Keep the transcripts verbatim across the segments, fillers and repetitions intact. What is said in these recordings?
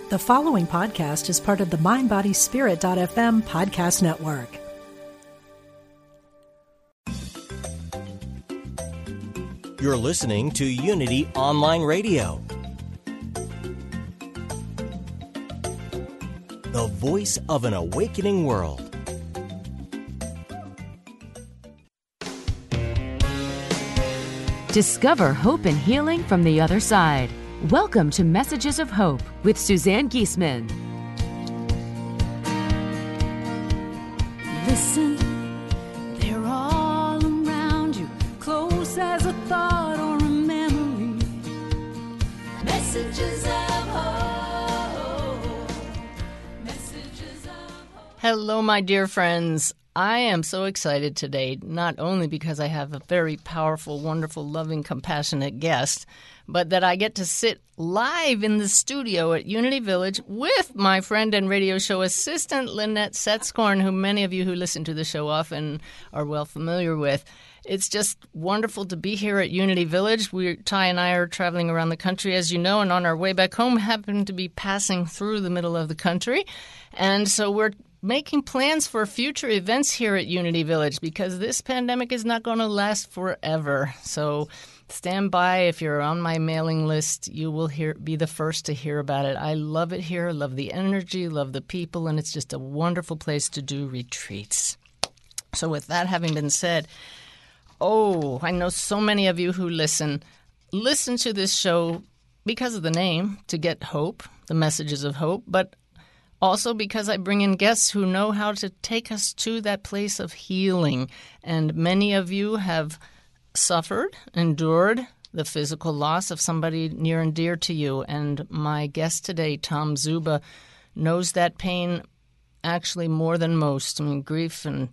The following podcast is part of the mind body spirit dot f m podcast network. You're listening to Unity Online Radio, the voice of an awakening world. Discover hope and healing from the other side. Welcome to Messages of Hope with Suzanne Giesemann. Listen, they're all around you, close as a thought or a memory. Messages of hope. Messages of hope. Hello, my dear friends. I am so excited today, not only because I have a very powerful, wonderful, loving, compassionate guest, but that I get to sit live in the studio at Unity Village with my friend and radio show assistant, Lynette Setzkorn, who many of you who listen to the show often are well familiar with. It's just wonderful to be here at Unity Village. We, Ty and I are traveling around the country, as you know, and on our way back home happen to be passing through the middle of the country. And so we're making plans for future events here at Unity Village because this pandemic is not going to last forever. So stand by. If you're on my mailing list, you will hear be the first to hear about it. I love it here, love the energy, love the people, and it's just a wonderful place to do retreats. So with that having been said, oh, I know so many of you who listen, listen to this show because of the name, to get hope, the messages of hope, but also because I bring in guests who know how to take us to that place of healing. And many of you have suffered, endured the physical loss of somebody near and dear to you. And my guest today, Tom Zuba, knows that pain actually more than most. I mean, grief, and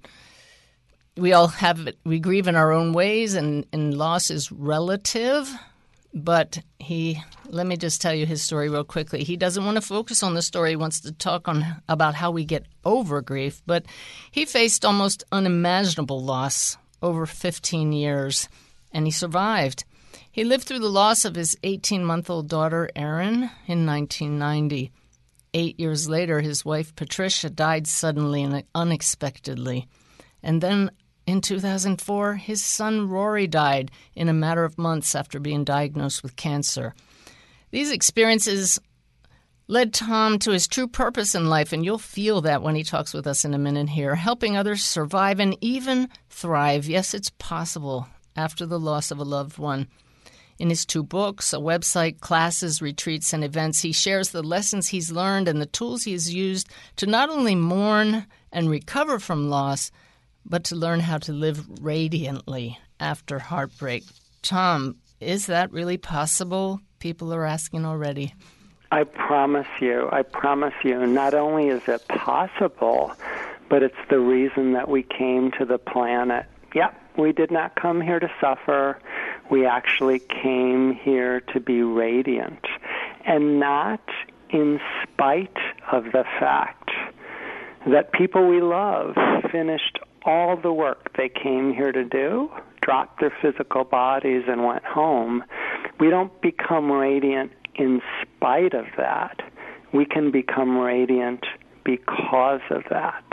we all have it. We grieve in our own ways, and, and loss is relative. But he, let me just tell you his story real quickly. He doesn't want to focus on the story. He wants to talk on about how we get over grief. But he faced almost unimaginable loss over fifteen years, and he survived. He lived through the loss of his eighteen-month-old daughter, Erin, in nineteen ninety. Eight years later, his wife, Patricia, died suddenly and unexpectedly. And then in two thousand four, his son Rory died in a matter of months after being diagnosed with cancer. These experiences led Tom to his true purpose in life, and you'll feel that when he talks with us in a minute here, helping others survive and even thrive. Yes, it's possible after the loss of a loved one. In his two books, a website, classes, retreats, and events, he shares the lessons he's learned and the tools he's used to not only mourn and recover from loss, but to learn how to live radiantly after heartbreak. Tom, is that really possible? People are asking already. I promise you, I promise you, not only is it possible, but it's the reason that we came to the planet. Yep, we did not come here to suffer. We actually came here to be radiant, and not in spite of the fact that people we love finished all the work they came here to do, dropped their physical bodies and went home. We don't become radiant in spite of that. We can become radiant because of that.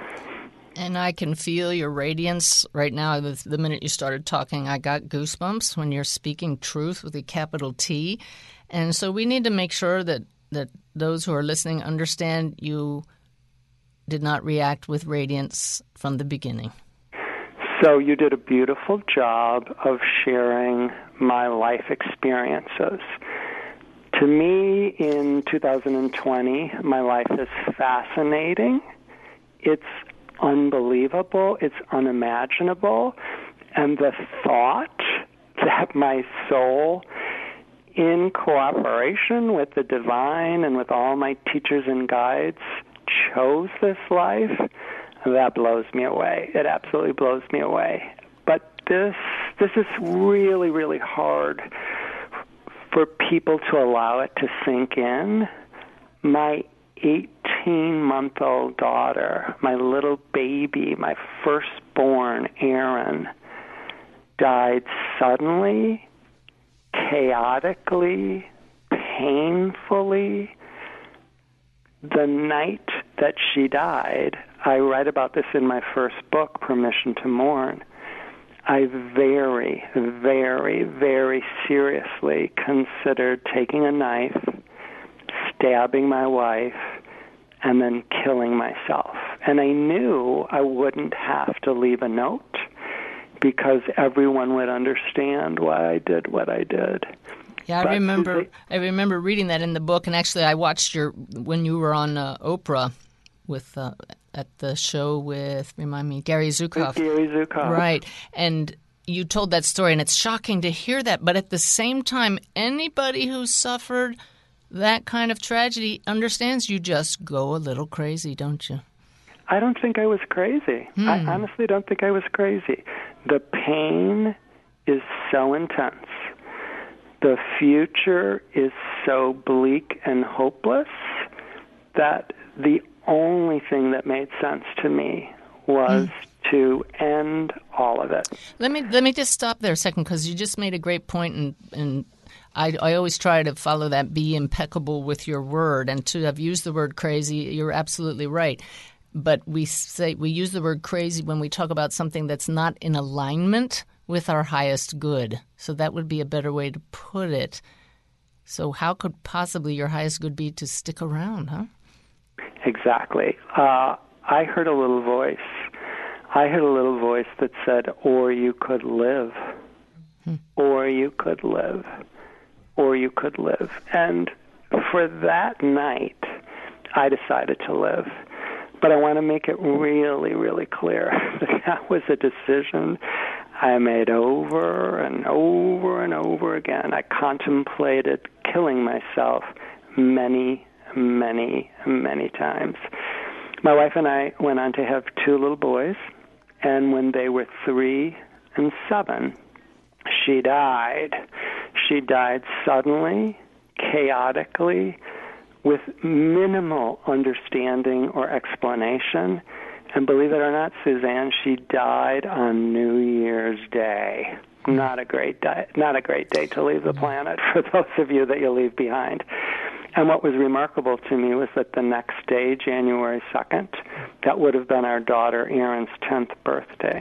And I can feel your radiance right now. The, the minute you started talking, I got goosebumps when you're speaking truth with a capital T. And so we need to make sure that, that those who are listening understand you did not react with radiance from the beginning. So you did a beautiful job of sharing my life experiences. To me, in two thousand twenty, my life is fascinating. It's unbelievable. It's unimaginable. And the thought that my soul, in cooperation with the divine and with all my teachers and guides, chose this life, that blows me away. It absolutely blows me away. But this this is really, really hard for people to allow it to sink in. My eighteen-month-old daughter, my little baby, my firstborn, Erin, died suddenly, chaotically, painfully, the night that she died, I write about this in my first book, Permission to Mourn, I very, very, very seriously considered taking a knife, stabbing my wife, and then killing myself. And I knew I wouldn't have to leave a note because everyone would understand why I did what I did. Yeah, I but remember. They, I remember reading that in the book, and actually, I watched your when you were on uh, Oprah with uh, at the show with remind me Gary Zukav. Gary Zukav, right? And you told that story, and it's shocking to hear that. But at the same time, anybody who suffered that kind of tragedy understands you just go a little crazy, don't you? I don't think I was crazy. Hmm. I honestly don't think I was crazy. The pain is so intense. The future is so bleak and hopeless that the only thing that made sense to me was mm. to end all of it. Let me let me just stop there a second, because you just made a great point, and, and I, I always try to follow that, be impeccable with your word, and to have used the word crazy, you're absolutely right. But we say we use the word crazy when we talk about something that's not in alignment with our highest good. So that would be a better way to put it. So how could possibly your highest good be to stick around, huh? Exactly. Uh, I heard a little voice. I heard a little voice that said, or you could live, hmm. or you could live, or you could live. And for that night, I decided to live. But I want to make it really, really clear that that was a decision I made over and over and over again. I contemplated killing myself many, many, many times. My wife and I went on to have two little boys, and when they were three and seven, she died. She died suddenly, chaotically, with minimal understanding or explanation. And believe it or not, Suzanne, she died on New Year's Day. Not a great day, not a great day to leave the planet for those of you that you leave behind. And what was remarkable to me was that the next day, January second, that would have been our daughter Erin's tenth birthday.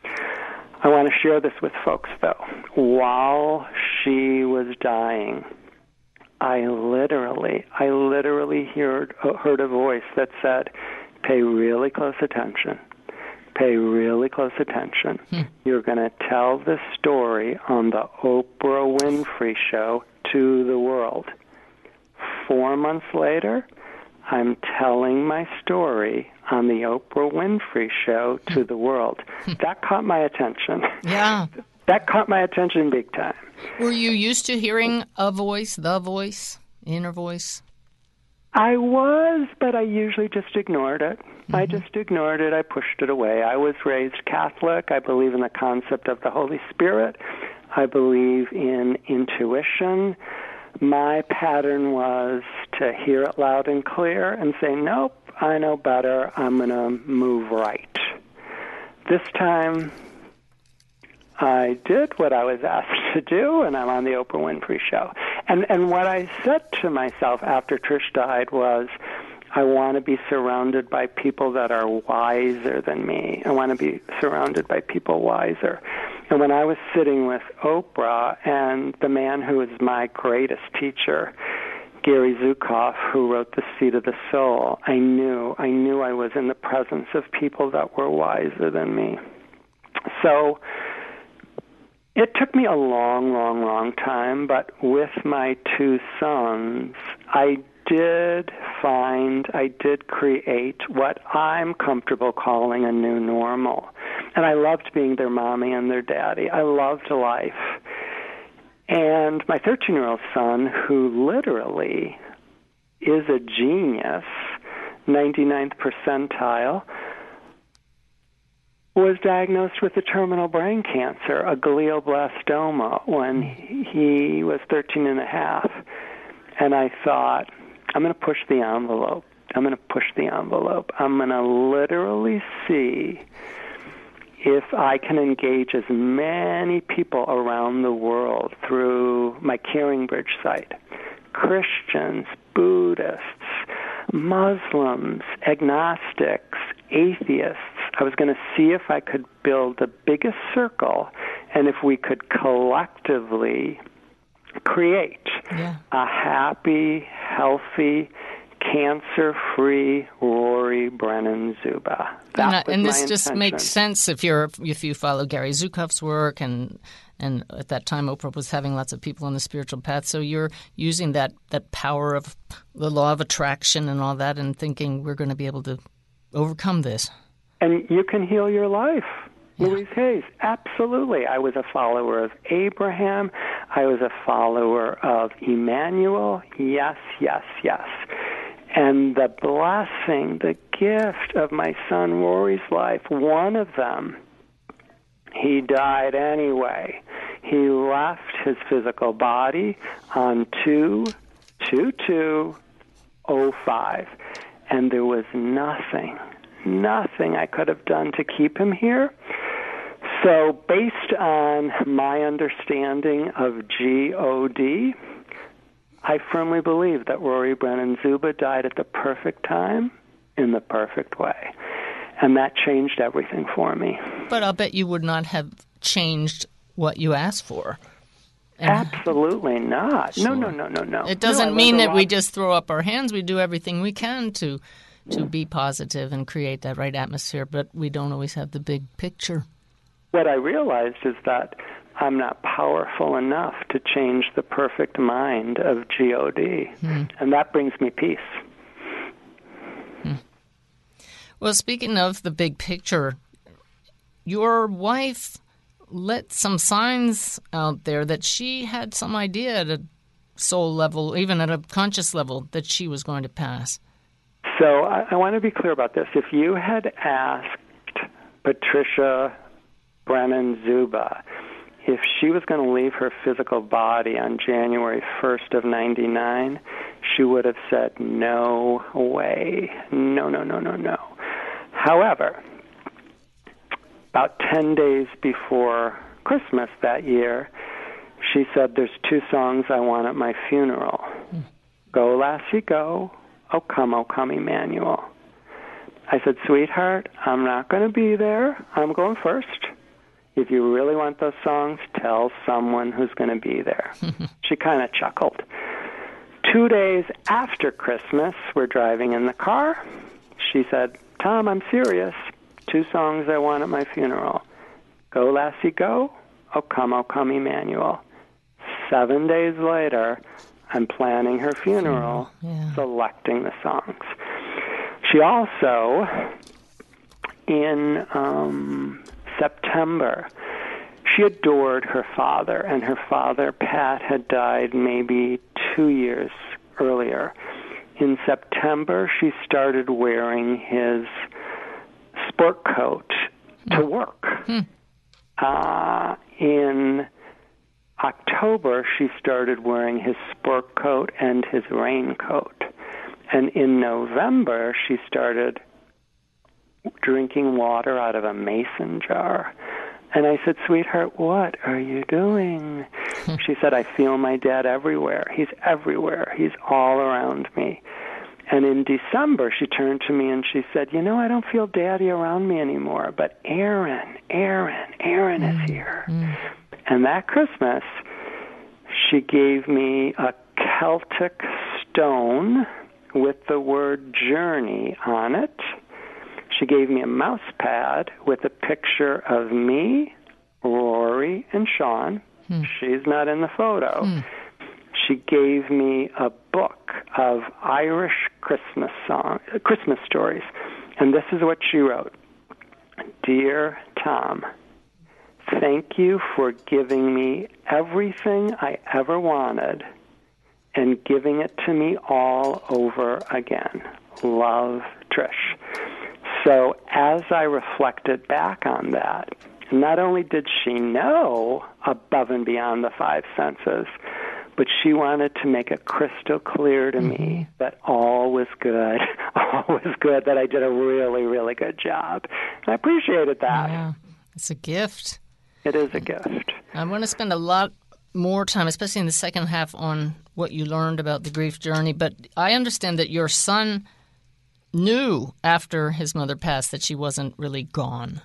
I want to share this with folks, though. While she was dying, I literally, I literally heard, heard a voice that said, pay really close attention. Pay really close attention. Hmm. You're going to tell this story on the Oprah Winfrey Show to the world. Four months later, I'm telling my story on the Oprah Winfrey Show to the world. That caught my attention. Yeah. That caught my attention big time. Were you used to hearing a voice, the voice, inner voice? I was, but I usually just ignored it. Mm-hmm. I just ignored it. I pushed it away. I was raised Catholic. I believe in the concept of the Holy Spirit. I believe in intuition. My pattern was to hear it loud and clear and say, nope, I know better. I'm going to move right. This time, I did what I was asked to do, and I'm on the Oprah Winfrey Show. And and what I said to myself after Trish died was, I want to be surrounded by people that are wiser than me. I want to be surrounded by people wiser. And when I was sitting with Oprah and the man who was my greatest teacher, Gary Zukav, who wrote The Seat of the Soul, I knew, I knew I was in the presence of people that were wiser than me. So it took me a long, long, long time, but with my two sons, I did find, I did create what I'm comfortable calling a new normal. And I loved being their mommy and their daddy. I loved life. And my thirteen-year-old son, who literally is a genius, ninety-ninth percentile, was diagnosed with a terminal brain cancer, a glioblastoma, when he was thirteen and a half. And I thought, I'm going to push the envelope. I'm going to push the envelope. I'm going to literally see if I can engage as many people around the world through my Caring Bridge site, Christians, Buddhists, Muslims, agnostics, atheists. I was going to see if I could build the biggest circle and if we could collectively create Yeah. a happy, healthy, cancer-free Rory Brennan Zuba. That And, uh, was and my this just intention. makes sense if you're if you follow Gary Zukav's work, and and at that time Oprah was having lots of people on the spiritual path. So you're using that that power of the law of attraction and all that, and thinking we're going to be able to overcome this. And you can heal your life. Yeah. Louise Hayes, absolutely. I was a follower of Abraham. I was a follower of Emmanuel. Yes, yes, yes. And the blessing, the gift of my son Rory's life, one of them, he died anyway. He left his physical body on two two two oh five, and there was nothing, nothing I could have done to keep him here. So based on my understanding of G O D, I firmly believe that Rory Brennan Zuba died at the perfect time in the perfect way. And that changed everything for me. But I'll bet you would not have changed what you asked for. And Absolutely not. No, no, no, no, no. it No, I doesn't learned mean a that we lot. just throw up our hands. We do everything we can to to be positive and create that right atmosphere, but we don't always have the big picture. What I realized is that I'm not powerful enough to change the perfect mind of G O D, Hmm. and that brings me peace. Well, speaking of the big picture, your wife let some signs out there that she had some idea at a soul level, even at a conscious level, that she was going to pass. So I, I want to be clear about this. If you had asked Patricia Brennan Zuba if she was going to leave her physical body on January first of ninety-nine, she would have said, no way. No, no, no, no, no. However, about ten days before Christmas that year, she said, there's two songs I want at my funeral. Mm. Go, Lassie, go. Oh, come, oh, come, Emmanuel. I said, sweetheart, I'm not going to be there. I'm going first. If you really want those songs, tell someone who's going to be there. She kind of chuckled. Two days after Christmas, we're driving in the car. She said, Tom, I'm serious. Two songs I want at my funeral. Go, Lassie, go. Oh, come, oh, come, Emmanuel. Seven days later, I'm planning her funeral, yeah. selecting the songs. She also, in um, September, she adored her father, and her father, Pat, had died maybe two years earlier. In September, she started wearing his sport coat to work. Hmm. Uh, in October, she started wearing his sport coat and his raincoat. And in November, she started drinking water out of a mason jar. And I said, sweetheart, what are you doing? She said, I feel my dad everywhere. He's everywhere. He's all around me. And in December, she turned to me and she said, you know, I don't feel Daddy around me anymore, but Aaron, Aaron, Aaron mm. is here. Mm. And that Christmas, she gave me a Celtic stone with the word journey on it. She gave me a mouse pad with a picture of me, Rory, and Sean. Hmm. She's not in the photo. Hmm. She gave me a book of Irish Christmas song, Christmas stories. And this is what she wrote. Dear Tom, thank you for giving me everything I ever wanted and giving it to me all over again. Love, Trish. So as I reflected back on that, not only did she know above and beyond the five senses, but she wanted to make it crystal clear to mm-hmm. me that all was good, all was good, that I did a really, really good job. And I appreciated that. Yeah, it's a gift. It is a gift. I want to spend a lot more time, especially in the second half, on what you learned about the grief journey. But I understand that your son knew after his mother passed that she wasn't really gone?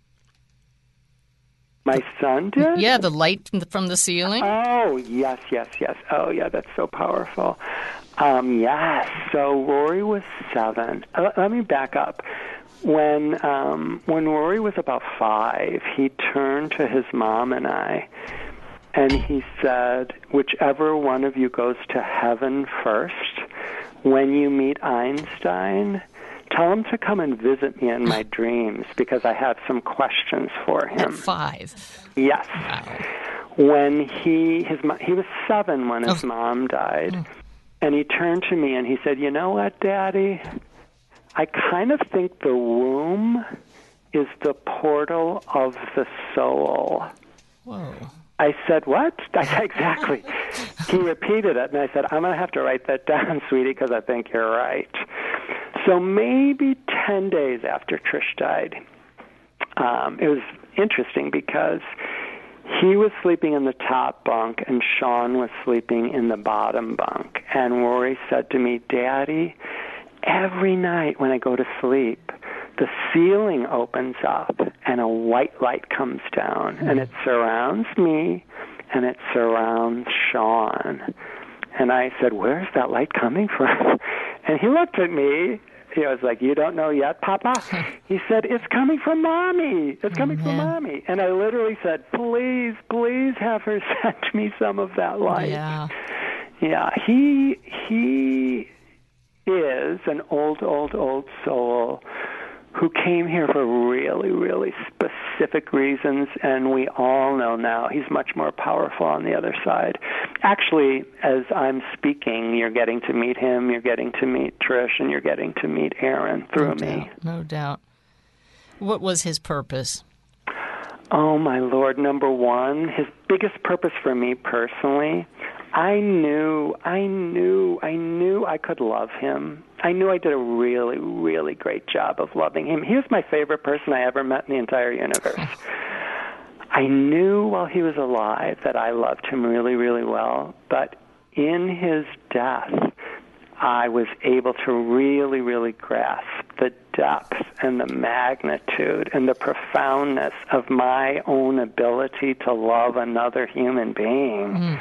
My son did? Yeah, the light from the, from the ceiling. Oh, yes, yes, yes. Oh, yeah, that's so powerful. Um, yes, so Rory was seven. Uh, let me back up. When um, when Rory was about five, he turned to his mom and I, and he said, whichever one of you goes to heaven first, when you meet Einstein, tell him to come and visit me in my dreams because I have some questions for him. At five. Yes. Wow. When he his he was seven when his Oh. mom died, Mm. and he turned to me and he said, "You know what, Daddy? I kind of think the womb is the portal of the soul." Whoa. I said, "What?" I said, exactly. He repeated it, and I said, "I'm going to have to write that down, sweetie, because I think you're right." So maybe ten days after Trish died, um, it was interesting because he was sleeping in the top bunk and Sean was sleeping in the bottom bunk. And Rory said to me, "Daddy, every night when I go to sleep, the ceiling opens up and a white light comes down, and it surrounds me and it surrounds Sean." And I said, "Where's that light coming from?" And he looked at me. He was like, "You don't know yet, Papa?" He said, "It's coming from Mommy. It's coming Oh, from man. Mommy." And I literally said, "Please, please have her send me some of that light." Yeah. Yeah, he he is an old, old, old soul who came here for really, really specific reasons, and we all know now he's much more powerful on the other side. Actually, as I'm speaking, you're getting to meet him, you're getting to meet Trish, and you're getting to meet Aaron through No me. doubt. No doubt. What was his purpose? Oh, my Lord. Number one, his biggest purpose for me personally, I knew, I knew, I knew I could love him. I knew I did a really, really great job of loving him. He was my favorite person I ever met in the entire universe. I knew while he was alive that I loved him really, really well, but in his death, I was able to really, really grasp the depth and the magnitude and the profoundness of my own ability to love another human being. Mm.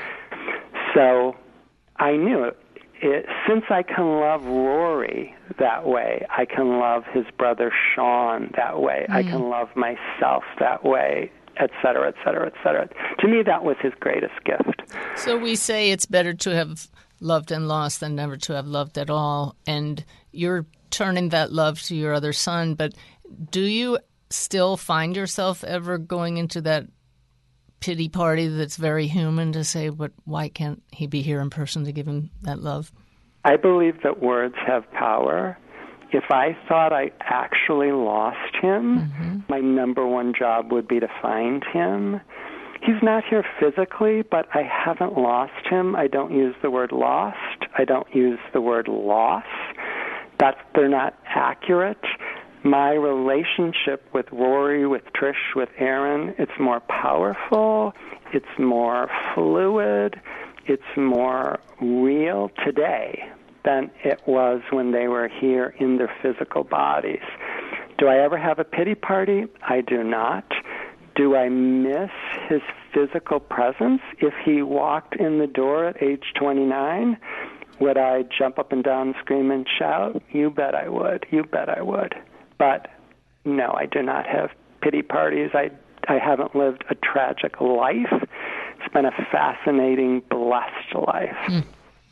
So I knew it. It, since I can love Rory that way, I can love his brother Sean that way, mm. I can love myself that way, et cetera, et cetera, et cetera. To me, that was his greatest gift. So we say it's better to have loved and lost than never to have loved at all, and you're turning that love to your other son, but do you still find yourself ever going into that pity party that's very human to say, but why can't he be here in person to give him that love? I believe that words have power. If I thought I actually lost him, mm-hmm. my number one job would be to find him. He's not here physically, but I haven't lost him. I don't use the word lost. I don't use the word loss. That's, they're not accurate. My relationship with Rory, with Trish, with Aaron, it's more powerful, it's more fluid, it's more real today than it was when they were here in their physical bodies. Do I ever have a pity party? I do not. Do I miss his physical presence? If he walked in the door at age twenty-nine, would I jump up and down, scream and shout? You bet I would. You bet I would. But no, I do not have pity parties. I, I haven't lived a tragic life. It's been a fascinating, blessed life. Mm.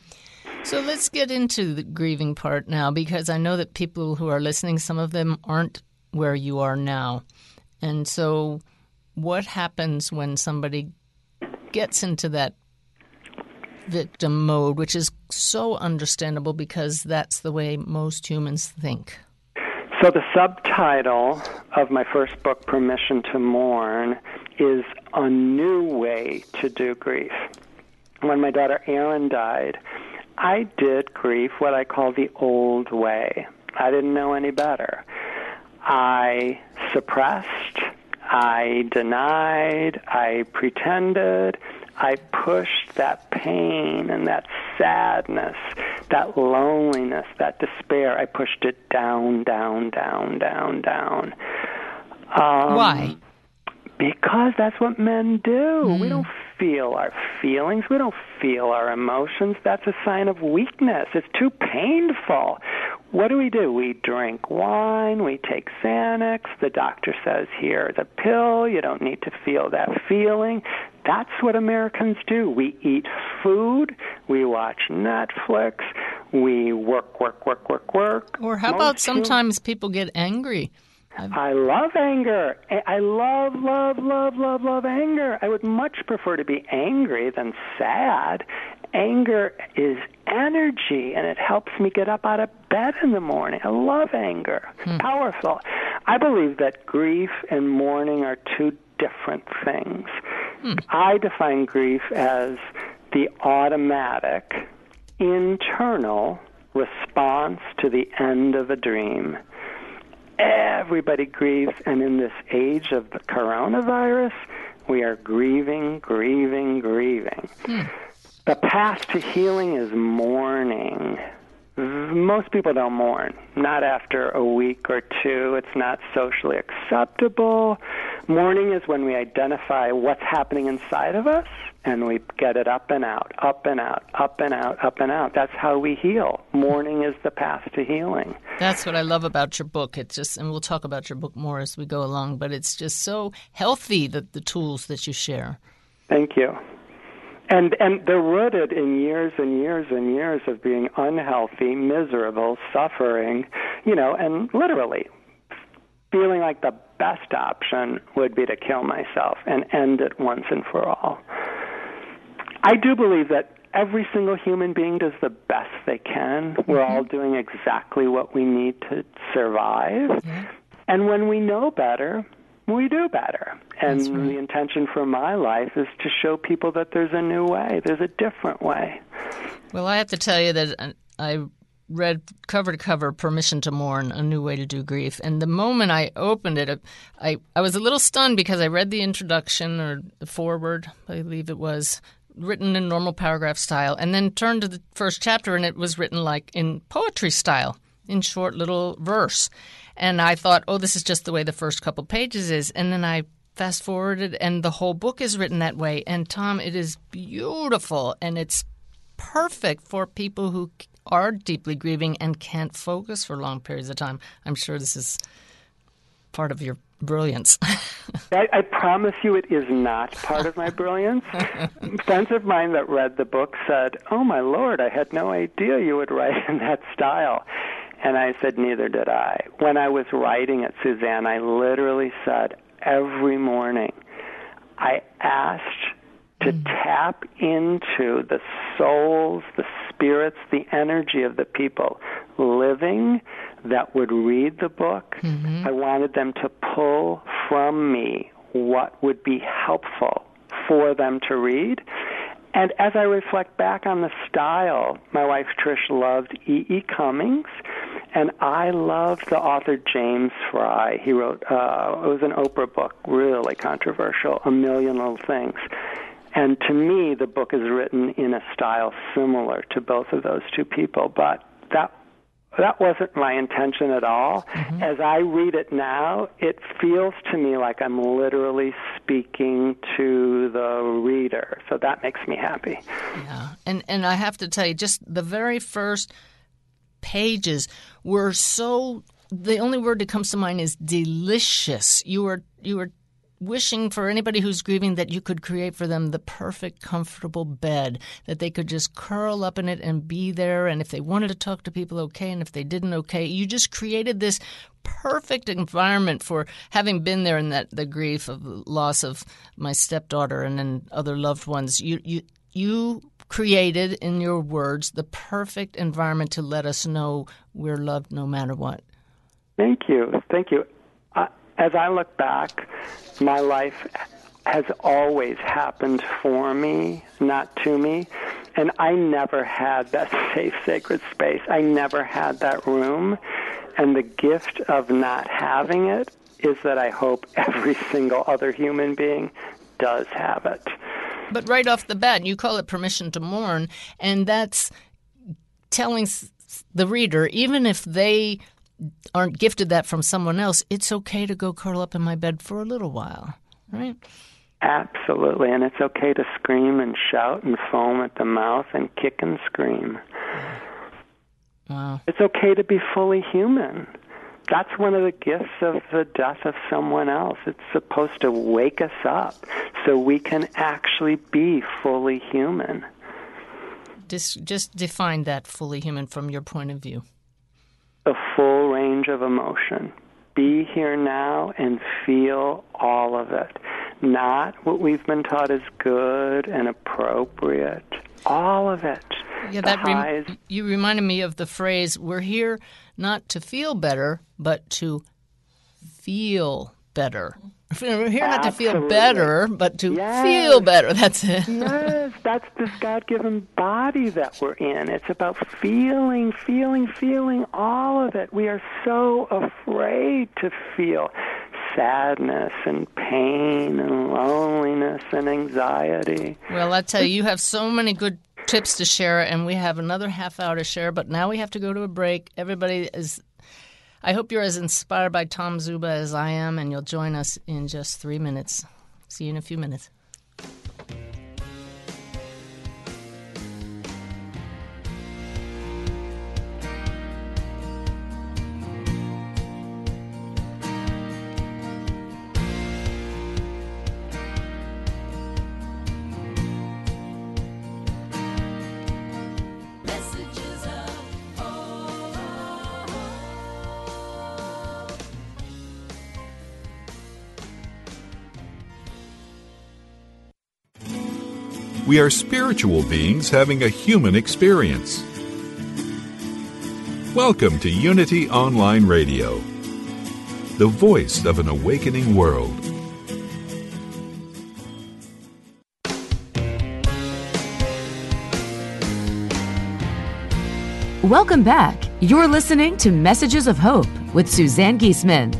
So let's get into the grieving part now, because I know that people who are listening, some of them aren't where you are now. And so what happens when somebody gets into that victim mode, which is so understandable because that's the way most humans think? So the subtitle of my first book, Permission to Mourn, is A New Way to Do Grief. When my daughter Erin died, I did grief what I call the old way. I didn't know any better. I suppressed, I denied, I pretended, I pushed that pain and that sadness that loneliness, that despair, I pushed it down, down, down, down, down. Um, Why? Because that's what men do. Mm. We don't feel our feelings. We don't feel our emotions. That's a sign of weakness. It's too painful. What do we do? We drink wine. We take Xanax. The doctor says, here's a pill. You don't need to feel that feeling. That's what Americans do. We eat food. We watch Netflix. We work, work, work, work, work. Or how Most about sometimes people get angry? I love anger. I love, love, love, love, love anger. I would much prefer to be angry than sad. Anger is energy, and it helps me get up out of bed in the morning. I love anger. It's hmm. powerful. I believe that grief and mourning are two different things. Hmm. I define grief as the automatic, internal response to the end of a dream. Everybody grieves, and in this age of the coronavirus, we are grieving, grieving, grieving. Hmm. The path to healing is mourning. Most people don't mourn. Not after a week or two. It's not socially acceptable. Mourning is when we identify what's happening inside of us, and we get it up and out, up and out, up and out, up and out. That's how we heal. Mourning is the path to healing. That's what I love about your book. It's just, and we'll talk about your book more as we go along, but it's just so healthy, the, the tools that you share. Thank you. And and they're rooted in years and years and years of being unhealthy, miserable, suffering, you know, and literally feeling like the best option would be to kill myself and end it once and for all. I do believe that every single human being does the best they can. Mm-hmm. We're all doing exactly what we need to survive. Mm-hmm. And when we know better, we do better. And right. The intention for my life is to show people that there's a new way. There's a different way. Well, I have to tell you that I read cover to cover Permission to Mourn, A New Way to Do Grief. And the moment I opened it, I, I was a little stunned because I read the introduction or the foreword, I believe it was, written in normal paragraph style, and then turned to the first chapter, and it was written like in poetry style, in short little verse. And I thought, oh, this is just the way the first couple pages is. And then I fast forwarded, and the whole book is written that way. And, Tom, it is beautiful, and it's perfect for people who are deeply grieving and can't focus for long periods of time. I'm sure this is part of your brilliance. I, I promise you it is not part of my brilliance. Friends of mine that read the book said, oh, my Lord, I had no idea you would write in that style. And I said, neither did I. When I was writing it, Suzanne, I literally said every morning, I asked to mm. tap into the souls, the spirits, the energy of the people living that would read the book. Mm-hmm. I wanted them to pull from me what would be helpful for them to read. And as I reflect back on the style, my wife Trish loved E E. Cummings, and I loved the author James Fry. He wrote, uh, it was an Oprah book, really controversial, A Million Little Things. And to me, the book is written in a style similar to both of those two people, but that that wasn't my intention at all. Mm-hmm. As I read it now, it feels to me like I'm literally speaking to the reader, so that makes me happy. Yeah, and and I have to tell you, just the very first pages were so, the only word that comes to mind is delicious. You were you were wishing for anybody who's grieving that you could create for them the perfect, comfortable bed, that they could just curl up in it and be there. And if they wanted to talk to people, okay. And if they didn't, okay. You just created this perfect environment for having been there in that the grief of the loss of my stepdaughter and then other loved ones. You you you created, in your words, the perfect environment to let us know we're loved no matter what. Thank you. Thank you. Uh, as I look back, my life has always happened for me, not to me. And I never had that safe, sacred space. I never had that room. And the gift of not having it is that I hope every single other human being does have it. But right off the bat, you call it Permission to Mourn, and that's telling the reader, even if they aren't gifted that from someone else, it's okay to go curl up in my bed for a little while, right? Absolutely, and it's okay to scream and shout and foam at the mouth and kick and scream. Wow. It's okay to be fully human. That's one of the gifts of the death of someone else. It's supposed to wake us up so we can actually be fully human. Just, just define that fully human from your point of view. A full range of emotion. Be here now and feel all of it. Not what we've been taught is good and appropriate. All of it. Yeah, the that highs. Rem- you reminded me of the phrase, we're here not to feel better, but to feel better. We're here not to feel Absolutely. better, but to Yes. feel better. That's it. Yes, that's this God-given body that we're in. It's about feeling, feeling, feeling all of it. We are so afraid to feel sadness and pain and loneliness and anxiety. Well, I tell you, you have so many good tips to share, and we have another half hour to share, but now we have to go to a break. Everybody is, I hope you're as inspired by Tom Zuba as I am, and you'll join us in just three minutes. See you in a few minutes. We are spiritual beings having a human experience. Welcome to Unity Online Radio, the voice of an awakening world. Welcome back. You're listening to Messages of Hope with Suzanne Giesemann.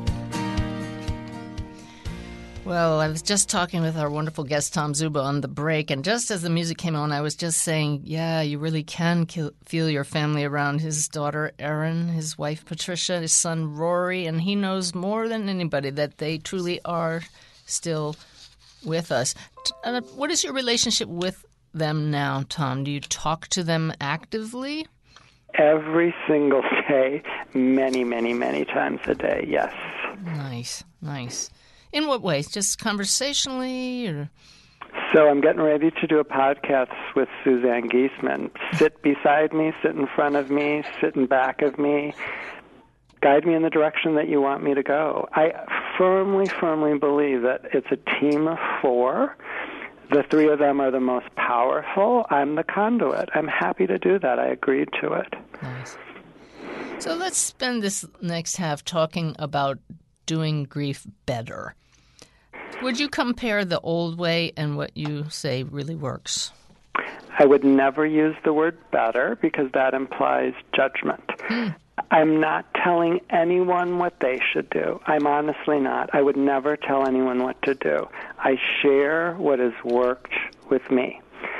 Well, I was just talking with our wonderful guest, Tom Zuba, on the break, and just as the music came on, I was just saying, yeah, you really can kill, feel your family around his daughter, Erin, his wife, Patricia, his son, Rory, and he knows more than anybody that they truly are still with us. Uh, what is your relationship with them now, Tom? Do you talk to them actively? Every single day, many, many, many times a day, yes. Nice, nice. In what ways? Just conversationally? Or? So I'm getting ready to do a podcast with Suzanne Giesemann. Sit beside me, sit in front of me, sit in back of me. Guide me in the direction that you want me to go. I firmly, firmly believe that it's a team of four. The three of them are the most powerful. I'm the conduit. I'm happy to do that. I agreed to it. Nice. So let's spend this next half talking about doing grief better. Would you compare the old way and what you say really works? I would never use the word better because that implies judgment. Hmm. I'm not telling anyone what they should do. I'm honestly not. I would never tell anyone what to do. I share what has worked with me.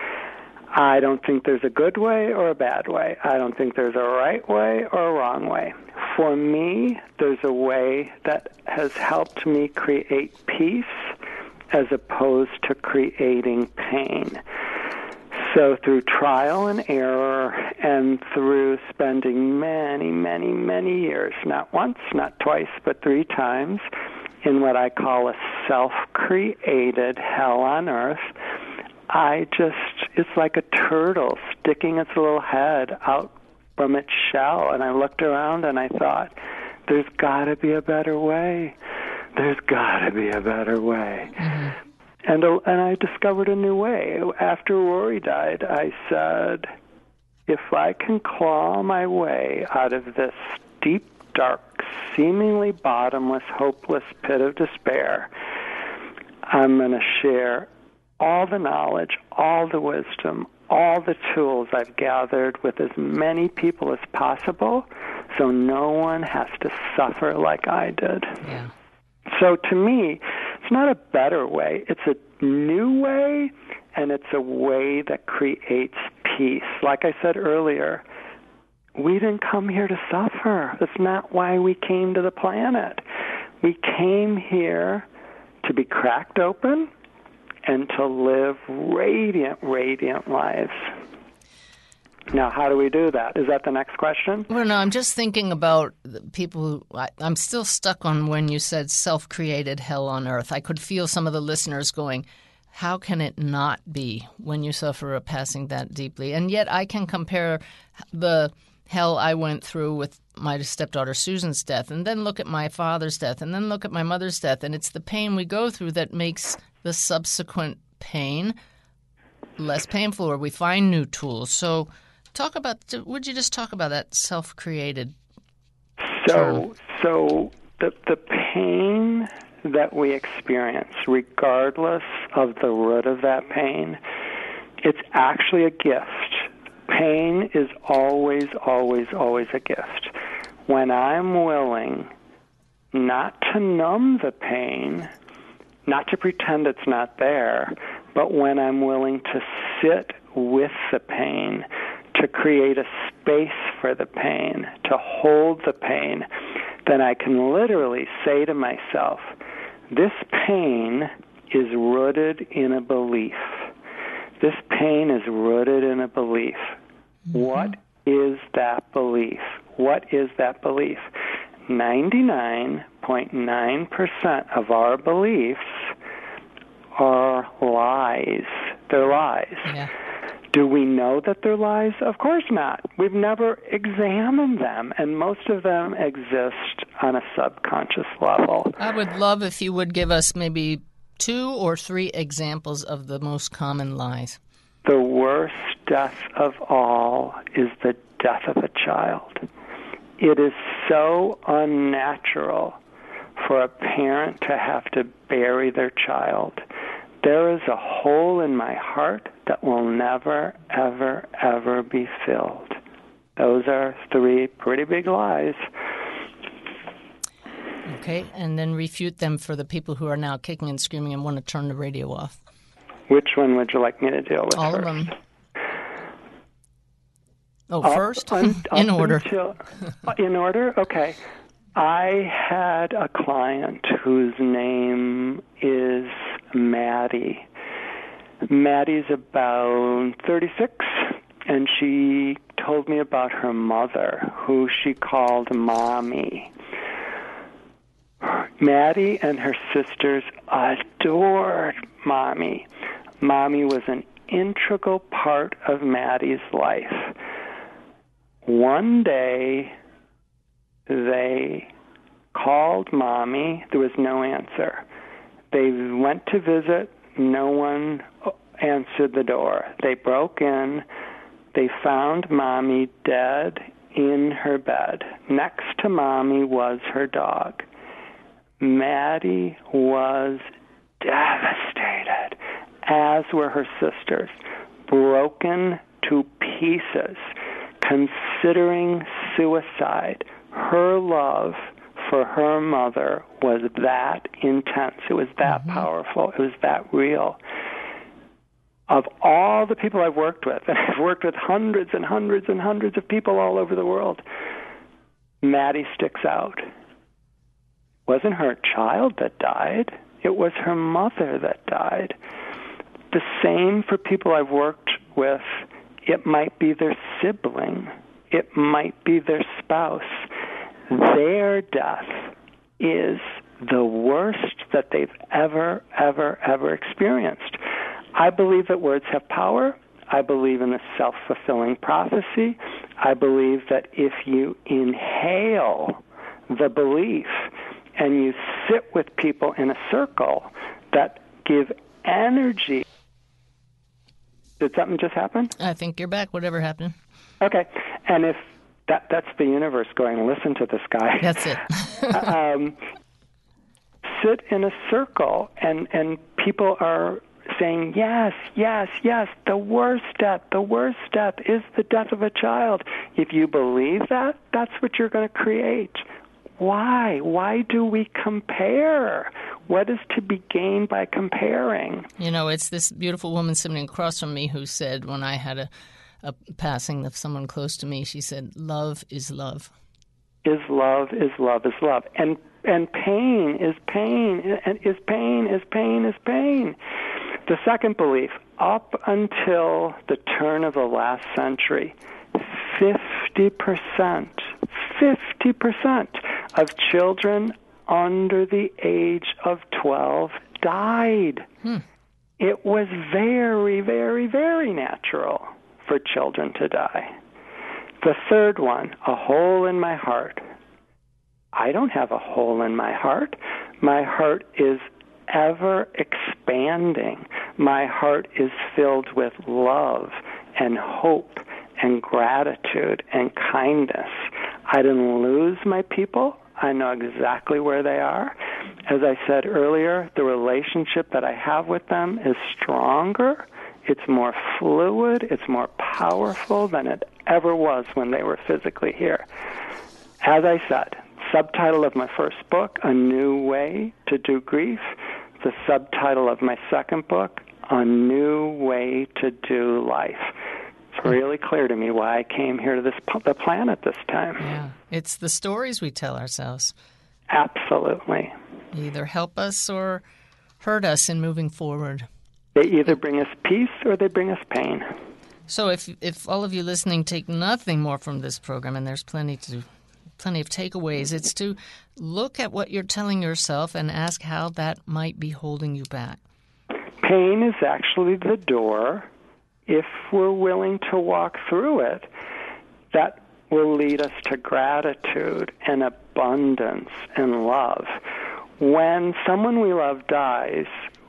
I don't think there's a good way or a bad way. I don't think there's a right way or a wrong way. For me, there's a way that has helped me create peace as opposed to creating pain. So through trial and error and through spending many, many, many years, not once, not twice, but three times, in what I call a self-created hell on earth, I just, it's like a turtle sticking its little head out from its shell. And I looked around and I thought, there's got to be a better way. There's got to be a better way. Mm-hmm. And, and I discovered a new way. After Rory died, I said, if I can claw my way out of this deep, dark, seemingly bottomless, hopeless pit of despair, I'm going to share all the knowledge, all the wisdom, all the tools I've gathered with as many people as possible so no one has to suffer like I did. Yeah. So to me, it's not a better way. It's a new way, and it's a way that creates peace. Like I said earlier, we didn't come here to suffer. That's not why we came to the planet. We came here to be cracked open and to live radiant, radiant lives. Now, how do we do that? Is that the next question? Well, no, I'm just thinking about the people who I, I'm still stuck on when you said self-created hell on earth. I could feel some of the listeners going, how can it not be when you suffer a passing that deeply? And yet I can compare the hell I went through with my stepdaughter Susan's death, and then look at my father's death, and then look at my mother's death, and it's the pain we go through that makes the subsequent pain less painful, or we find new tools. So talk about, would you just talk about that self-created So, term? so the, the pain that we experience, regardless of the root of that pain, it's actually a gift. Pain is always, always, always a gift. When I'm willing not to numb the pain, not to pretend it's not there, but when I'm willing to sit with the pain, to create a space for the pain, to hold the pain, then I can literally say to myself, this pain is rooted in a belief. This pain is rooted in a belief. Mm-hmm. What is that belief? What is that belief? ninety-nine point nine percent of our beliefs are lies. They're lies. Yeah. Do we know that they're lies? Of course not. We've never examined them, and most of them exist on a subconscious level. I would love if you would give us maybe two or three examples of the most common lies. The worst death of all is the death of a child. It is so unnatural for a parent to have to bury their child. There is a hole in my heart that will never, ever, ever be filled. Those are three pretty big lies. Okay, and then refute them for the people who are now kicking and screaming and want to turn the radio off. Which one would you like me to deal with All first? of them. Oh, Up, first? un, in up order. Until, in order? Okay. I had a client whose name is Maddie. Maddie's about thirty-six, and she told me about her mother, who she called Mommy. Maddie and her sisters adored Mommy. Mommy was an integral part of Maddie's life. One day, they called Mommy. There was no answer. They went to visit. No one answered the door. They broke in. They found Mommy dead in her bed. Next to Mommy was her dog. Maddie was devastated, as were her sisters, broken to pieces, considering suicide. Her love for her mother was that intense. It was that mm-hmm. powerful. It was that real. Of all the people I've worked with, and I've worked with hundreds and hundreds and hundreds of people all over the world, Maddie sticks out. It wasn't her child that died. It was her mother that died. The same for people I've worked with. It might be their sibling. It might be their spouse. Their death is the worst that they've ever, ever, ever experienced. I believe that words have power. I believe in a self-fulfilling prophecy. I believe that if you inhale the belief and you sit with people in a circle that give energy. Did something just happen? I think you're back, whatever happened. Okay. And if that that's the universe going, listen to this guy. That's it. um, sit in a circle, and, and people are saying, yes, yes, yes, the worst death, the worst death is the death of a child. If you believe that, that's what you're going to create. Why? Why do we compare? What is to be gained by comparing? You know, it's this beautiful woman sitting across from me who said when I had a, a passing of someone close to me, she said, love is love. Is love, is love, is love. And and pain is pain, and is pain, is pain, is pain. The second belief, up until the turn of the last century, fifty percent, fifty percent of children under the age of twelve died. Hmm. It was very, very, very natural for children to die. The third one, a hole in my heart. I don't have a hole in my heart. My heart is ever expanding. My heart is filled with love and hope and gratitude and kindness. I didn't lose my people. I know exactly where they are. As I said earlier, the relationship that I have with them is stronger. It's more fluid. It's more powerful than it ever was when they were physically here. As I said, subtitle of my first book, A New Way to Do Grief. The subtitle of my second book, A New Way to Do Life. It's really clear to me why I came here to this the planet this time. Yeah, it's the stories we tell ourselves. Absolutely. They either help us or hurt us in moving forward. They either bring us peace or they bring us pain. So if if all of you listening take nothing more from this program, and there's plenty to plenty of takeaways, it's to look at what you're telling yourself and ask how that might be holding you back. Pain is actually the door. If we're willing to walk through it, that will lead us to gratitude and abundance and love. When someone we love dies,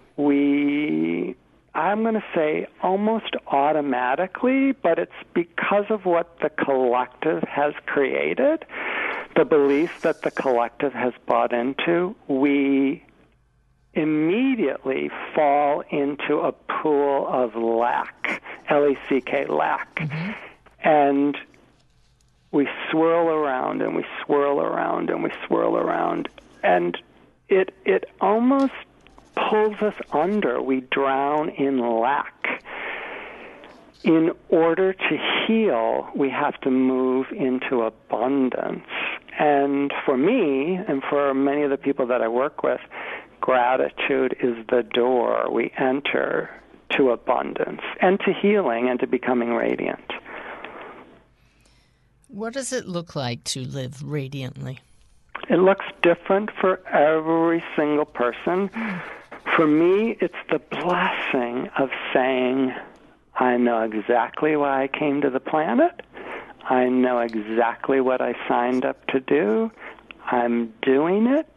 we, I'm going to say almost automatically, but it's because of what the collective has created, the belief that the collective has bought into, we immediately fall into a pool of lack, L E C K, lack. Mm-hmm. And we swirl around and we swirl around and we swirl around. And it it almost pulls us under. We drown in lack. In order to heal, we have to move into abundance. And for me, and for many of the people that I work with, gratitude is the door we enter to abundance and to healing and to becoming radiant. What does it look like to live radiantly? It looks different for every single person. For me, it's the blessing of saying, I know exactly why I came to the planet. I know exactly what I signed up to do. I'm doing it.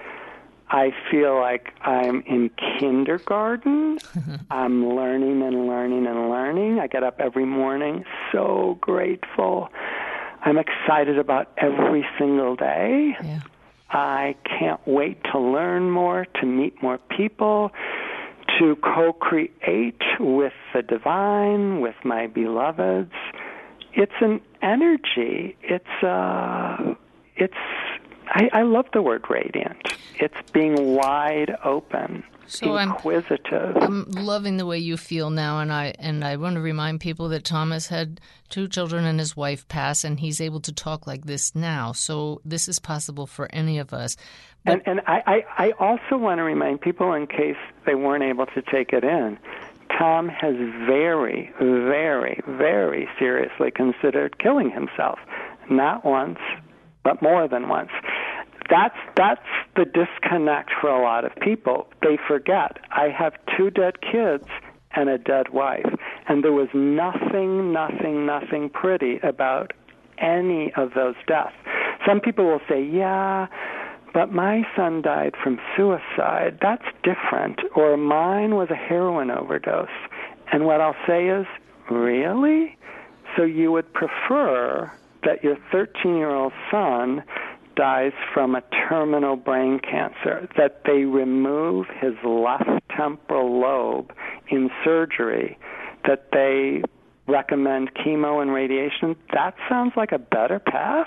I feel like I'm in kindergarten. I'm learning and learning and learning. I get up every morning so grateful. I'm excited about every single day. Yeah. I can't wait to learn more, to meet more people, to co-create with the divine, with my beloveds. It's an energy. It's uh, it's. I, I love the word radiant. It's being wide open, so inquisitive. I'm, I'm loving the way you feel now, and I and I want to remind people that Thomas had two children and his wife pass, and he's able to talk like this now. So this is possible for any of us. But, and and I, I, I also want to remind people, in case they weren't able to take it in, Tom has very, very, very seriously considered killing himself. Not once, but more than once. That's that's the disconnect for a lot of people. They forget, I have two dead kids and a dead wife, and there was nothing, nothing, nothing pretty about any of those deaths. Some people will say, yeah, but my son died from suicide. That's different. Or mine was a heroin overdose. And what I'll say is, really? So you would prefer that your thirteen-year-old son dies from a terminal brain cancer, that they remove his left temporal lobe in surgery, that they recommend chemo and radiation? That sounds like a better path.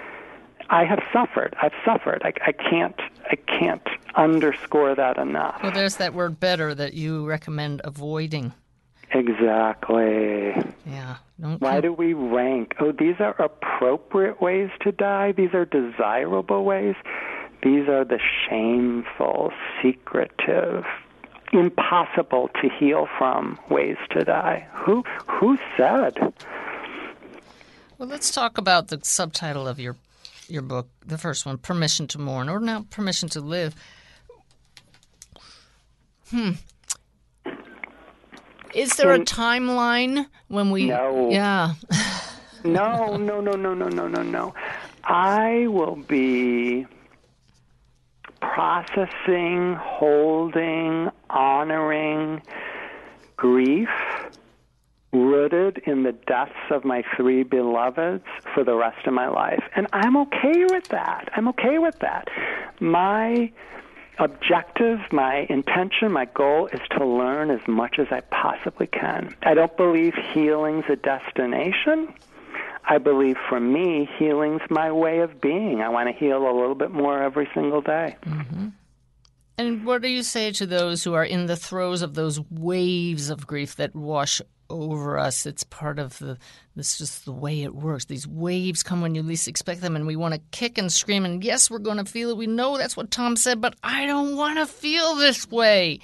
I have suffered. I've suffered. I, I can't. I can't underscore that enough. Well, there's that word "better" that you recommend avoiding. Exactly. Yeah. Don't Why do we rank? Oh, these are appropriate ways to die. These are desirable ways. These are the shameful, secretive, impossible to heal from ways to die. Who who said? Well, let's talk about the subtitle of your your book, the first one, Permission to Mourn, or now Permission to Live. Hmm. Is there a timeline when we... No. Yeah. No, no, no, no, no, no, no, no. I will be processing, holding, honoring grief rooted in the deaths of my three beloveds for the rest of my life. And I'm okay with that. I'm okay with that. My objective, my intention, my goal is to learn as much as I possibly can. I don't believe healing's a destination. I believe for me, healing's my way of being. I want to heal a little bit more every single day. Mm-hmm. And what do you say to those who are in the throes of those waves of grief that wash over us? It's part of the, this is just the way it works. These waves come when you least expect them, and we want to kick and scream, and yes, we're going to feel it. We know that's what Tom said, but I don't want to feel this way.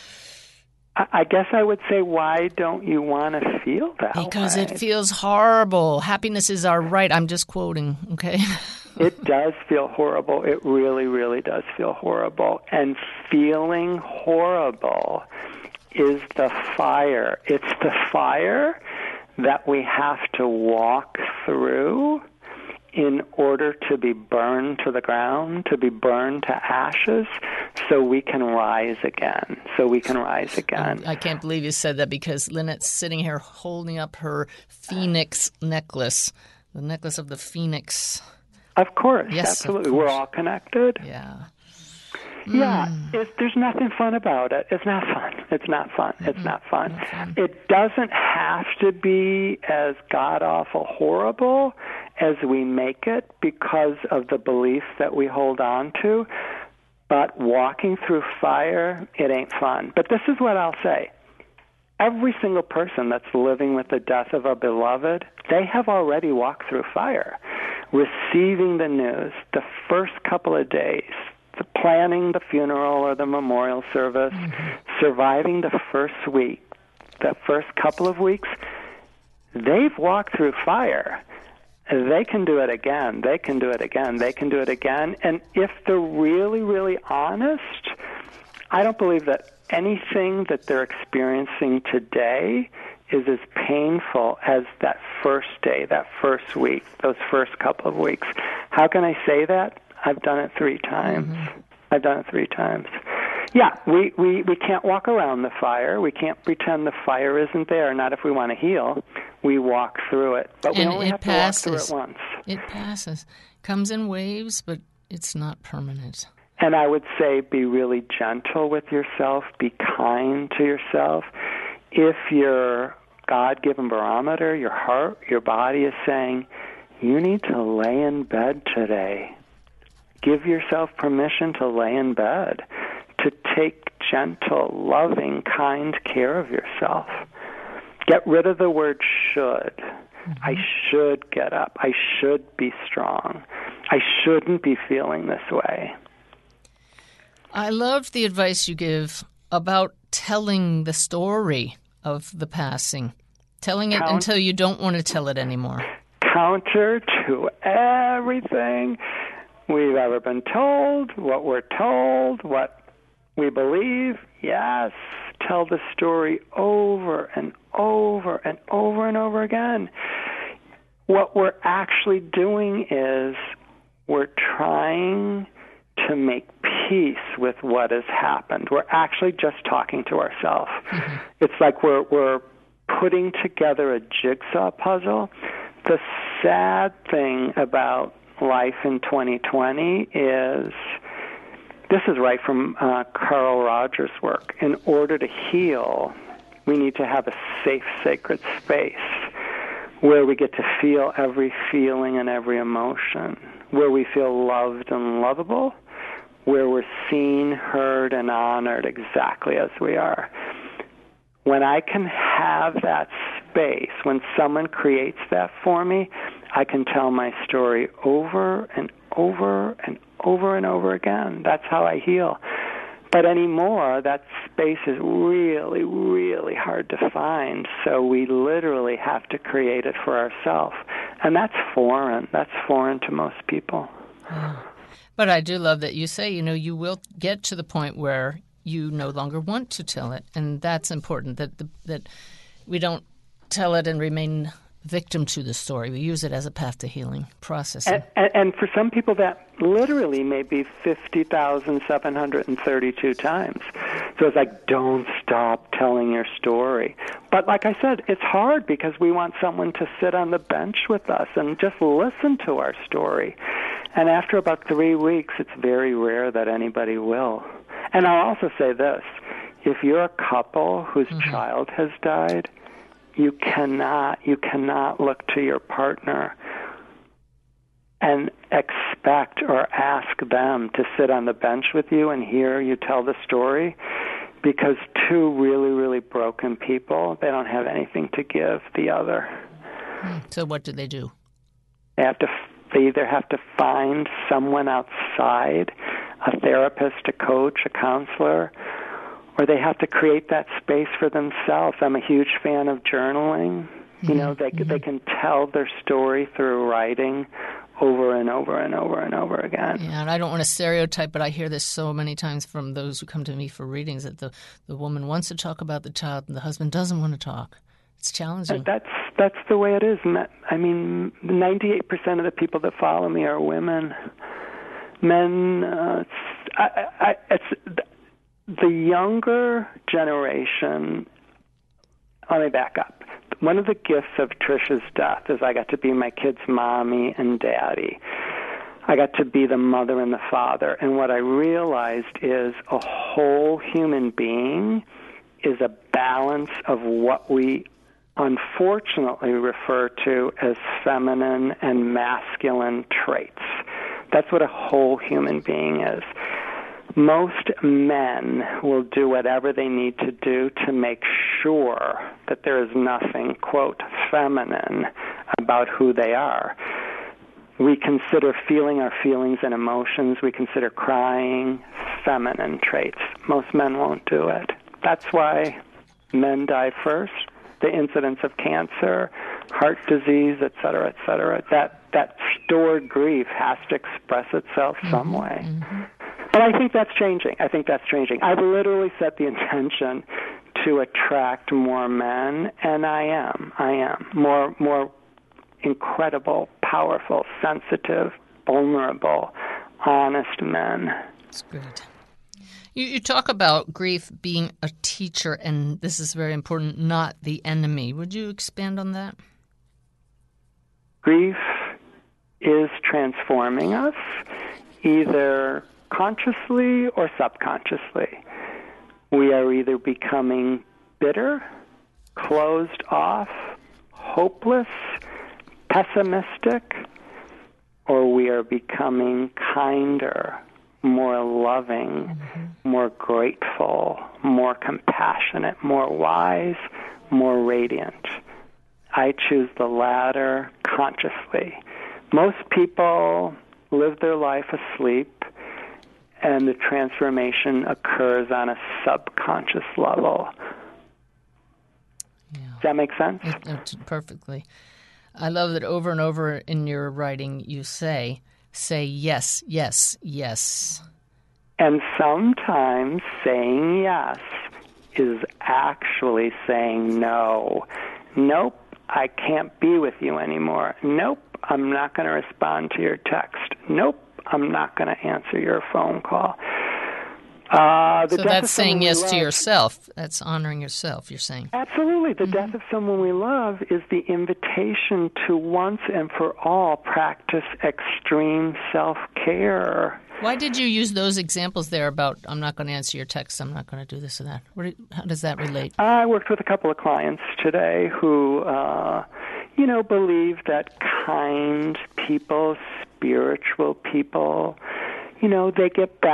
I guess I would say, why don't you want to feel that Because way? it feels horrible. Happiness is our right. I'm just quoting, okay? It does feel horrible. It really, really does feel horrible. And feeling horrible is the fire. It's the fire that we have to walk through in order to be burned to the ground, to be burned to ashes, so we can rise again, so we can rise again. I can't believe you said that, because Lynette's sitting here holding up her phoenix necklace, the necklace of the phoenix. Of course, yes, absolutely. Of course. We're all connected. Yeah. Yeah, Mm. it, there's nothing fun about it. It's not fun. It's not fun. It's Mm-mm, not fun. not fun. It doesn't have to be as god-awful horrible as we make it because of the beliefs that we hold on to. But walking through fire, it ain't fun. But this is what I'll say. Every single person that's living with the death of a beloved, they have already walked through fire. Receiving the news, the first couple of days, the planning the funeral or the memorial service, mm-hmm. surviving the first week, the first couple of weeks, they've walked through fire. They can do it again. They can do it again. They can do it again. And if they're really, really honest, I don't believe that anything that they're experiencing today is as painful as that first day, that first week, those first couple of weeks. How can I say that? I've done it three times. Mm-hmm. I've done it three times. Yeah, we, we, we can't walk around the fire. We can't pretend the fire isn't there, not if we want to heal. We walk through it. But we and only have passes. to walk through it once. It passes. Comes in waves, but it's not permanent. And I would say be really gentle with yourself. Be kind to yourself. If your God-given barometer, your heart, your body is saying, you need to lay in bed today, give yourself permission to lay in bed, to take gentle, loving, kind care of yourself. Get rid of the word should. Mm-hmm. I should get up. I should be strong. I shouldn't be feeling this way. I love the advice you give about telling the story of the passing, telling it Count- until you don't want to tell it anymore. Counter to everything we've ever been told, what we're told, what we believe. Yes, tell the story over and over and over and over again. What we're actually doing is we're trying to make peace with what has happened. We're actually just talking to ourselves. Mm-hmm. It's like we're we're putting together a jigsaw puzzle. The sad thing about life in twenty twenty is, this is right from uh, Carl Rogers' work. In order to heal, we need to have a safe, sacred space where we get to feel every feeling and every emotion, where we feel loved and lovable, where we're seen, heard, and honored exactly as we are. when I can have that space, when someone creates that for me, I can tell my story over and over and over and over again. That's how I heal. But anymore, that space is really, really hard to find, so we literally have to create it for ourselves. And that's foreign. That's foreign to most people. Yeah. But I do love that you say, you know, you will get to the point where you no longer want to tell it, and that's important, that the, that we don't tell it and remain victim to the story. We use it as a path to healing, processing. And, and, and for some people, that literally may be fifty thousand seven hundred thirty-two times. So it's like, don't stop telling your story. But like I said, it's hard because we want someone to sit on the bench with us and just listen to our story. And after about three weeks, it's very rare that anybody will. And I'll also say this. If you're a couple whose mm-hmm. child has died, you cannot you cannot look to your partner and expect or ask them to sit on the bench with you and hear you tell the story, because two really, really broken people, they don't have anything to give the other. So what do they do? They have to they either have to find someone outside, a therapist, a coach, a counselor, or they have to create that space for themselves. I'm a huge fan of journaling. Mm-hmm. You know, they mm-hmm. they can tell their story through writing over and over and over and over again. Yeah, and I don't want to stereotype, but I hear this so many times from those who come to me for readings, that the, the woman wants to talk about the child and the husband doesn't want to talk. It's challenging. That's that's the way it is. I mean, ninety-eight percent of the people that follow me are women. Men, uh, it's, I, I, it's the younger generation. Let me back up. One of the gifts of Trisha's death is I got to be my kids' mommy and daddy. I got to be the mother and the father. And what I realized is a whole human being is a balance of what we unfortunately refer to as feminine and masculine traits. That's what a whole human being is. Most men will do whatever they need to do to make sure that there is nothing, quote, feminine about who they are. We consider feeling our feelings and emotions. We consider crying feminine traits. Most men won't do it. That's why men die first. The incidence of cancer, heart disease, et cetera, et cetera. That, that stored grief has to express itself mm-hmm. some way. Mm-hmm. But I think that's changing. I think that's changing. I've literally set the intention to attract more men, and I am. I am. More, more incredible, powerful, sensitive, vulnerable, honest men. That's great. You, you talk about grief being a teacher, and this is very important, not the enemy. Would you expand on that? Grief is transforming us, either consciously or subconsciously. We are either becoming bitter, closed off, hopeless, pessimistic, or we are becoming kinder, more loving, mm-hmm. more grateful, more compassionate, more wise, more radiant. I choose the latter consciously. Most people live their life asleep, and the transformation occurs on a subconscious level. Yeah. Does that make sense? It, it, perfectly. I love that over and over in your writing you say, say yes, yes, yes. And sometimes saying yes is actually saying no. Nope, I can't be with you anymore. Nope, I'm not going to respond to your text. Nope, I'm not going to answer your phone call. Uh, the so death that's saying yes love, to yourself. That's honoring yourself, you're saying. Absolutely. The mm-hmm. death of someone we love is the invitation to once and for all practice extreme self-care. Why did you use those examples there about I'm not going to answer your text, I'm not going to do this or that? What do, how does that relate? I worked with a couple of clients today who, uh, you know, believe that kind people, spiritual people, you know, they get back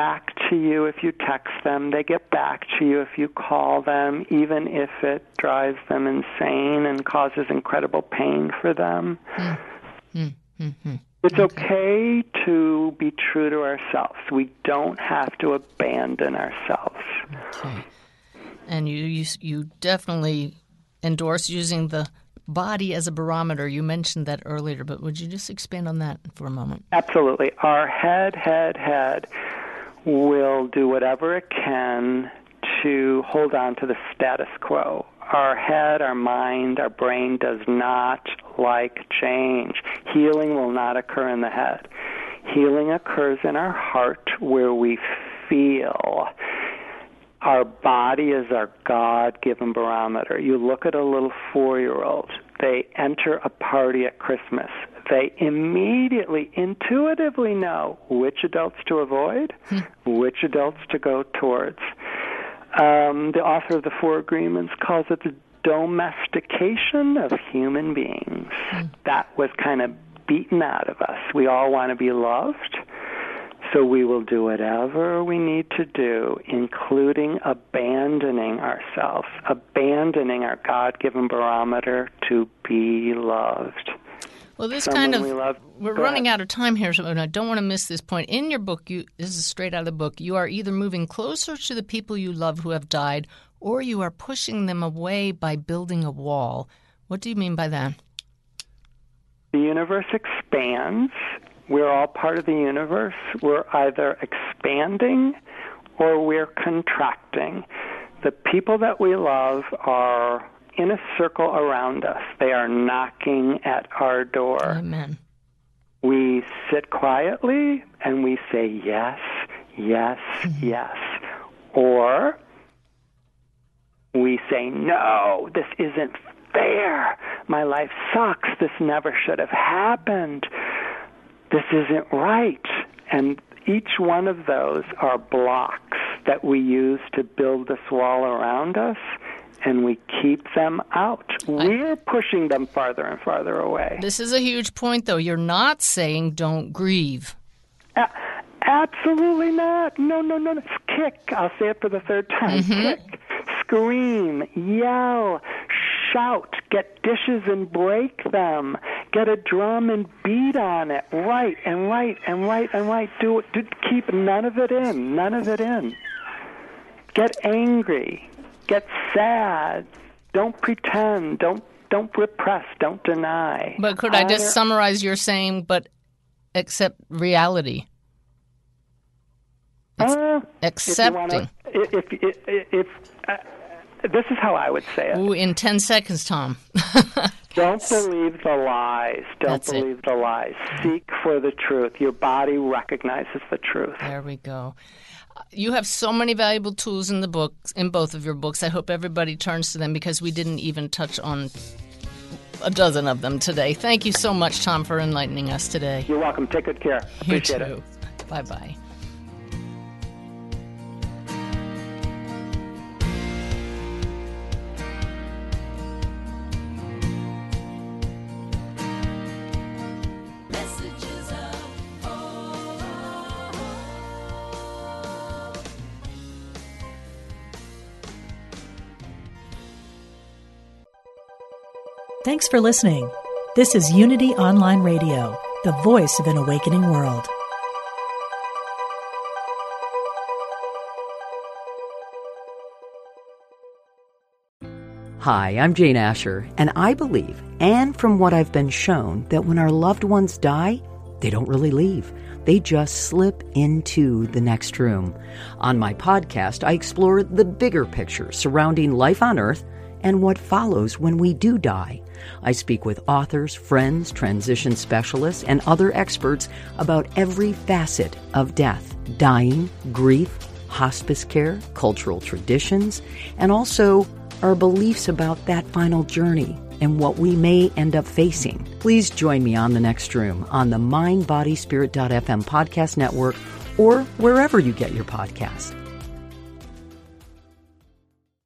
to you if you text them. They get back to you if you call them, even if it drives them insane and causes incredible pain for them. Mm. Mm. Mm-hmm. It's okay. okay to be true to ourselves. We don't have to abandon ourselves. Okay. And you, you, you definitely endorse using the body as a barometer. You mentioned that earlier, but would you just expand on that for a moment? Absolutely. Our head, head, head will do whatever it can to hold on to the status quo. Our head, our mind, our brain does not like change. Healing will not occur in the head. Healing occurs in our heart where we feel. Our body is our God-given barometer. You look at a little four-year-old. They enter a party at Christmas. They immediately, intuitively know which adults to avoid, hmm. which adults to go towards. Um, the author of the Four Agreements calls it the domestication of human beings. Hmm. That was kind of beaten out of us. We all want to be loved. So we will do whatever we need to do, including abandoning ourselves, abandoning our God-given barometer to be loved. Well, this Someone kind of, we love, we're Go running ahead. out of time here, so I don't want to miss this point. In your book, you this is straight out of the book, you are either moving closer to the people you love who have died, or you are pushing them away by building a wall. What do you mean by that? The universe expands. We're all part of the universe. We're either expanding or we're contracting. The people that we love are in a circle around us. They are knocking at our door. Amen. We sit quietly and we say yes, yes, Mm-hmm. yes. Or we say, no, this isn't fair. My life sucks. This never should have happened. This isn't right. And each one of those are blocks that we use to build this wall around us, and we keep them out. We're pushing them farther and farther away. This is a huge point, though. You're not saying don't grieve. A- absolutely not. No, no, no, no. Kick. I'll say it for the third time. Mm-hmm. Kick. Scream. Yell. Shout. Get dishes and break them. Get a drum and beat on it. Right and right and right and right. Do it. Do, keep none of it in. None of it in. Get angry. Get sad. Don't pretend. Don't don't repress. Don't deny. But could I just summarize your saying, but accept reality? It's uh, accepting. If, you wanna, if, if, if, if uh, this is how I would say it. Ooh, in ten seconds, Tom. Don't believe the lies. Don't That's believe it. the lies. Seek for the truth. Your body recognizes the truth. There we go. You have so many valuable tools in the book, in both of your books. I hope everybody turns to them because we didn't even touch on a dozen of them today. Thank you so much, Tom, for enlightening us today. You're welcome. Take good care. Appreciate you too. it. Bye-bye. Thanks for listening. This is Unity Online Radio, the voice of an awakening world. Hi, I'm Jane Asher, and I believe, and from what I've been shown, that when our loved ones die, they don't really leave. They just slip into the next room. On my podcast, I explore the bigger picture surrounding life on Earth and what follows when we do die. I speak with authors, friends, transition specialists, and other experts about every facet of death, dying, grief, hospice care, cultural traditions, and also our beliefs about that final journey and what we may end up facing. Please join me on The Next Room on the mind body spirit dot f m podcast network or wherever you get your podcasts.